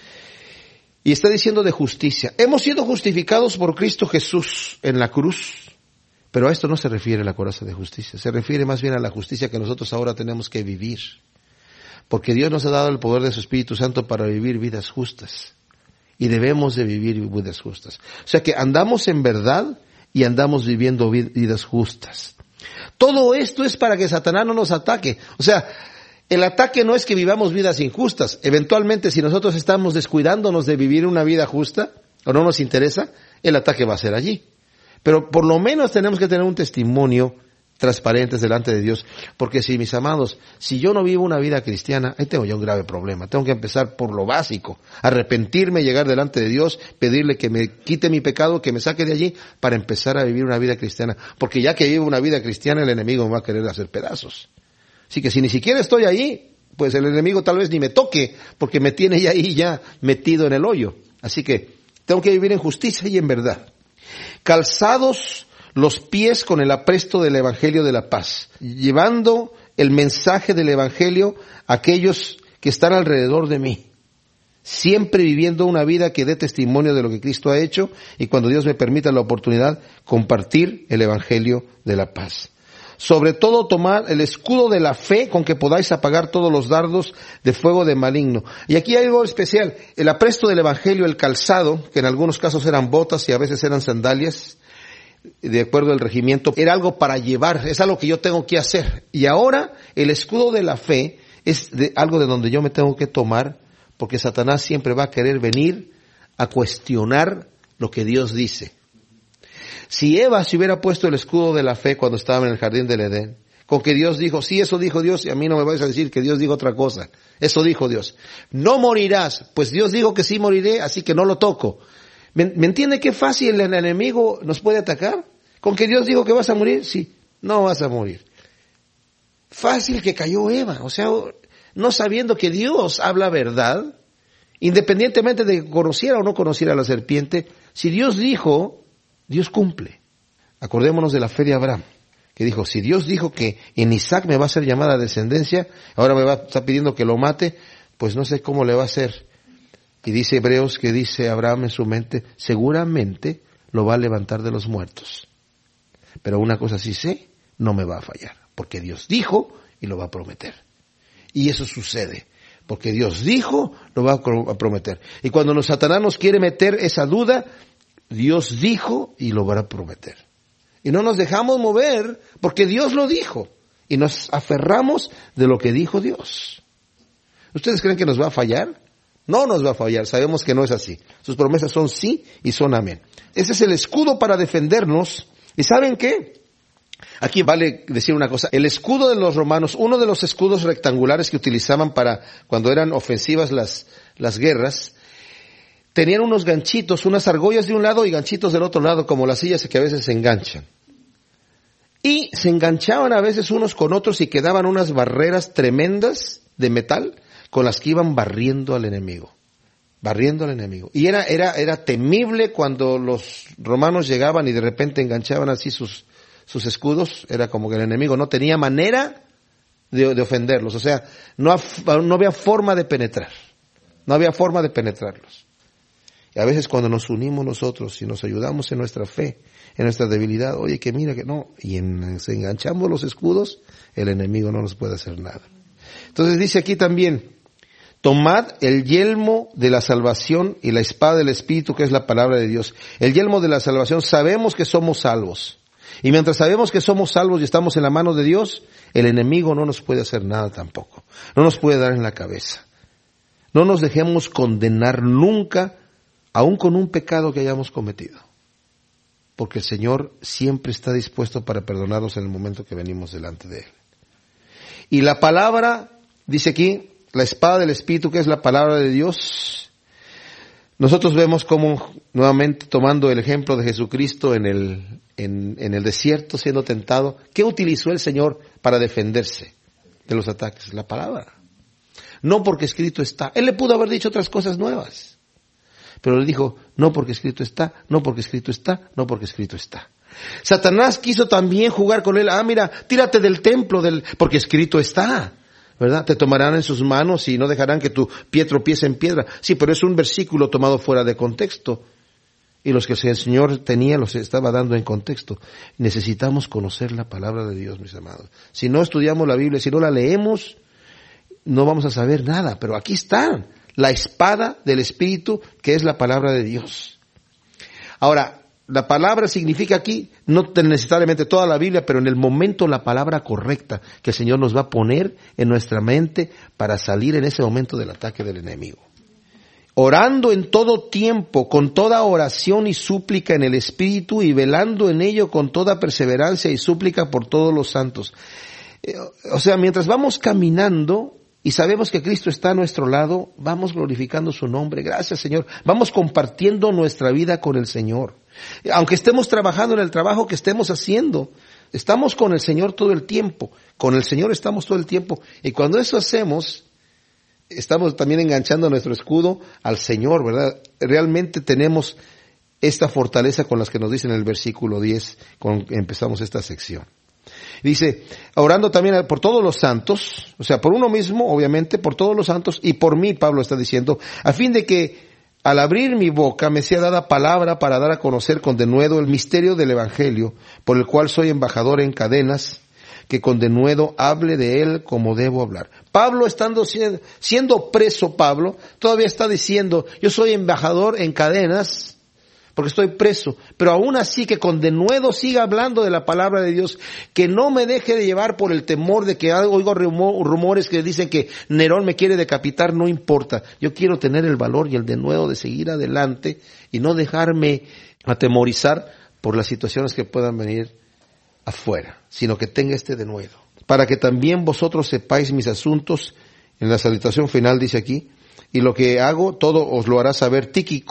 Y está diciendo de justicia. Hemos sido justificados por Cristo Jesús en la cruz. Pero a esto no se refiere la coraza de justicia. Se refiere más bien a la justicia que nosotros ahora tenemos que vivir. Porque Dios nos ha dado el poder de su Espíritu Santo para vivir vidas justas. Y debemos de vivir vidas justas. O sea que andamos en verdad y andamos viviendo vidas justas. Todo esto es para que Satanás no nos ataque. O sea, el ataque no es que vivamos vidas injustas. Eventualmente, si nosotros estamos descuidándonos de vivir una vida justa, o no nos interesa, el ataque va a ser allí. Pero por lo menos tenemos que tener un testimonio transparente delante de Dios. Porque si, mis amados, si yo no vivo una vida cristiana, ahí tengo yo un grave problema. Tengo que empezar por lo básico. Arrepentirme, llegar delante de Dios, pedirle que me quite mi pecado, que me saque de allí, para empezar a vivir una vida cristiana. Porque ya que vivo una vida cristiana, el enemigo me va a querer hacer pedazos. Así que si ni siquiera estoy ahí, pues el enemigo tal vez ni me toque, porque me tiene ya ahí ya metido en el hoyo. Así que tengo que vivir en justicia y en verdad. Calzados los pies con el apresto del Evangelio de la paz, llevando el mensaje del Evangelio a aquellos que están alrededor de mí, siempre viviendo una vida que dé testimonio de lo que Cristo ha hecho y cuando Dios me permita la oportunidad, compartir el Evangelio de la paz. Sobre todo tomar el escudo de la fe con que podáis apagar todos los dardos de fuego de maligno. Y aquí hay algo especial, el apresto del Evangelio, el calzado, que en algunos casos eran botas y a veces eran sandalias, de acuerdo al regimiento, era algo para llevar, es algo que yo tengo que hacer. Y ahora el escudo de la fe es de algo de donde yo me tengo que tomar, porque Satanás siempre va a querer venir a cuestionar lo que Dios dice. Si Eva se hubiera puesto el escudo de la fe cuando estaba en el jardín del Edén, con que Dios dijo, sí, eso dijo Dios, y a mí no me vais a decir que Dios dijo otra cosa. Eso dijo Dios. No morirás, pues Dios dijo que sí moriré, así que no lo toco. ¿Me, ¿Me entiende qué fácil el enemigo nos puede atacar? ¿Con que Dios dijo que vas a morir? Sí, no vas a morir. Fácil que cayó Eva, o sea, no sabiendo que Dios habla verdad, independientemente de que conociera o no conociera a la serpiente, si Dios dijo, Dios cumple. Acordémonos de la fe de Abraham, que dijo, si Dios dijo que en Isaac me va a ser llamada descendencia, ahora me va a estar pidiendo que lo mate, pues no sé cómo le va a hacer. Y dice Hebreos que dice Abraham en su mente, seguramente lo va a levantar de los muertos. Pero una cosa sí sé, no me va a fallar, porque Dios dijo y lo va a prometer. Y eso sucede, porque Dios dijo, lo va a prometer. Y cuando los Satanás nos quiere meter esa duda, Dios dijo y lo va a prometer. Y no nos dejamos mover, porque Dios lo dijo. Y nos aferramos de lo que dijo Dios. ¿Ustedes creen que nos va a fallar? No nos va a fallar, sabemos que no es así. Sus promesas son sí y son amén. Ese es el escudo para defendernos. ¿Y saben qué? Aquí vale decir una cosa. El escudo de los romanos, uno de los escudos rectangulares que utilizaban para cuando eran ofensivas las, las guerras, tenían unos ganchitos, unas argollas de un lado y ganchitos del otro lado, como las sillas que a veces se enganchan. Y se enganchaban a veces unos con otros y quedaban unas barreras tremendas de metal con las que iban barriendo al enemigo, barriendo al enemigo. Y era, era, era temible cuando los romanos llegaban y de repente enganchaban así sus, sus escudos, era como que el enemigo no tenía manera de, de ofenderlos, o sea, no, no había forma de penetrar, no había forma de penetrarlos. Y a veces cuando nos unimos nosotros y nos ayudamos en nuestra fe, en nuestra debilidad, oye, que mira que no, y en, se enganchamos los escudos, el enemigo no nos puede hacer nada. Entonces dice aquí también, tomad el yelmo de la salvación y la espada del Espíritu, que es la palabra de Dios. El yelmo de la salvación, sabemos que somos salvos. Y mientras sabemos que somos salvos y estamos en la mano de Dios, el enemigo no nos puede hacer nada tampoco. No nos puede dar en la cabeza. No nos dejemos condenar nunca, aun con un pecado que hayamos cometido. Porque el Señor siempre está dispuesto para perdonarnos en el momento que venimos delante de Él. Y la palabra, dice aquí, la espada del Espíritu, que es la palabra de Dios. Nosotros vemos cómo, nuevamente tomando el ejemplo de Jesucristo en el, en, en el desierto siendo tentado, ¿qué utilizó el Señor para defenderse de los ataques? La palabra. No porque escrito está. Él le pudo haber dicho otras cosas nuevas. Pero le dijo, no porque escrito está, no porque escrito está, no porque escrito está. Satanás quiso también jugar con él. Ah, mira, tírate del templo, del, porque escrito está. ¿Verdad? Te tomarán en sus manos y no dejarán que tu pie tropiece en piedra. Sí, pero es un versículo tomado fuera de contexto. Y los que el Señor tenía los estaba dando en contexto. Necesitamos conocer la palabra de Dios, mis amados. Si no estudiamos la Biblia, si no la leemos, no vamos a saber nada. Pero aquí está la espada del Espíritu, que es la palabra de Dios. Ahora, la palabra significa aquí, no necesariamente toda la Biblia, pero en el momento la palabra correcta que el Señor nos va a poner en nuestra mente para salir en ese momento del ataque del enemigo. Orando en todo tiempo, con toda oración y súplica en el Espíritu y velando en ello con toda perseverancia y súplica por todos los santos. O sea, mientras vamos caminando y sabemos que Cristo está a nuestro lado, vamos glorificando su nombre. Gracias, Señor. Vamos compartiendo nuestra vida con el Señor. Aunque estemos trabajando en el trabajo que estemos haciendo, estamos con el Señor todo el tiempo. Con el Señor estamos todo el tiempo. Y cuando eso hacemos, estamos también enganchando nuestro escudo al Señor, ¿verdad? Realmente tenemos esta fortaleza con las que nos dice en el versículo diez, con que empezamos esta sección. Dice, orando también por todos los santos, o sea, por uno mismo, obviamente, por todos los santos, y por mí, Pablo está diciendo, a fin de que al abrir mi boca me sea dada palabra para dar a conocer con denuedo el misterio del Evangelio, por el cual soy embajador en cadenas, que con denuedo hable de él como debo hablar. Pablo, estando siendo, siendo preso, Pablo, todavía está diciendo, yo soy embajador en cadenas, porque estoy preso, pero aún así que con denuedo siga hablando de la palabra de Dios, que no me deje de llevar por el temor de que oigo rumores que dicen que Nerón me quiere decapitar, no importa. Yo quiero tener el valor y el denuedo de seguir adelante y no dejarme atemorizar por las situaciones que puedan venir afuera, sino que tenga este denuedo. Para que también vosotros sepáis mis asuntos, en la salutación final dice aquí, y lo que hago, todo os lo hará saber Tíquico,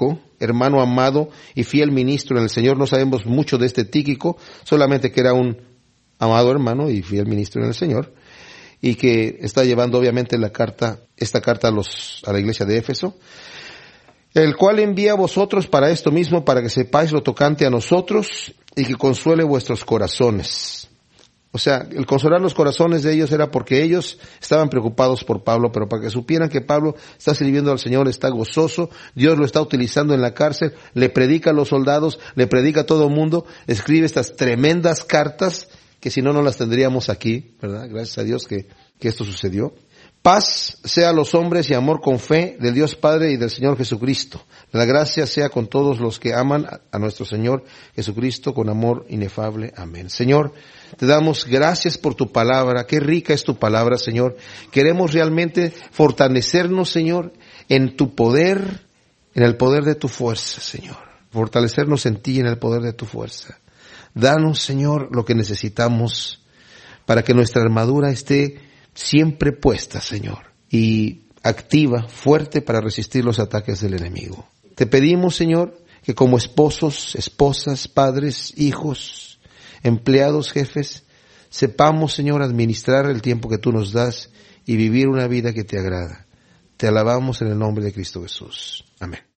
hermano amado y fiel ministro en el Señor. No sabemos mucho de este Tíquico, solamente que era un amado hermano y fiel ministro en el Señor, y que está llevando obviamente la carta, esta carta a los, a la iglesia de Éfeso, el cual envía a vosotros para esto mismo, para que sepáis lo tocante a nosotros y que consuele vuestros corazones. O sea, el consolar los corazones de ellos era porque ellos estaban preocupados por Pablo, pero para que supieran que Pablo está sirviendo al Señor, está gozoso, Dios lo está utilizando en la cárcel, le predica a los soldados, le predica a todo el mundo, escribe estas tremendas cartas que si no, no las tendríamos aquí, ¿verdad? Gracias a Dios que, que esto sucedió. Paz sea a los hombres y amor con fe del Dios Padre y del Señor Jesucristo. La gracia sea con todos los que aman a nuestro Señor Jesucristo con amor inefable. Amén. Señor, te damos gracias por tu palabra. Qué rica es tu palabra, Señor. Queremos realmente fortalecernos, Señor, en tu poder, en el poder de tu fuerza, Señor. Fortalecernos en ti, en el poder de tu fuerza. Danos, Señor, lo que necesitamos para que nuestra armadura esté siempre puesta, Señor, y activa, fuerte para resistir los ataques del enemigo. Te pedimos, Señor, que como esposos, esposas, padres, hijos, empleados, jefes, sepamos, Señor, administrar el tiempo que tú nos das y vivir una vida que te agrada. Te alabamos en el nombre de Cristo Jesús. Amén.